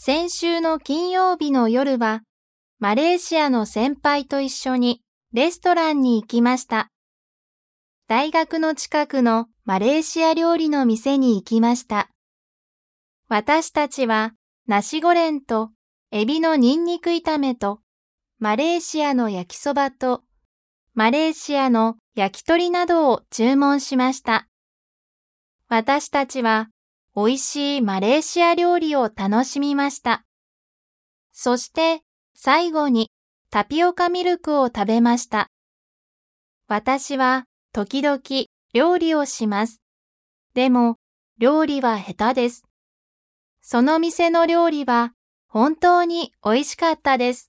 先週の金曜日の夜は、マレーシアの先輩と一緒にレストランに行きました。大学の近くのマレーシア料理の店に行きました。私たちはナシゴレンとエビのニンニク炒めとマレーシアの焼きそばとマレーシアの焼き鳥などを注文しました。私たちは美味しいマレーシア料理を楽しみました。そして最後にタピオカミルクを食べました。私は時々料理をします。でも料理は下手です。その店の料理は本当に美味しかったです。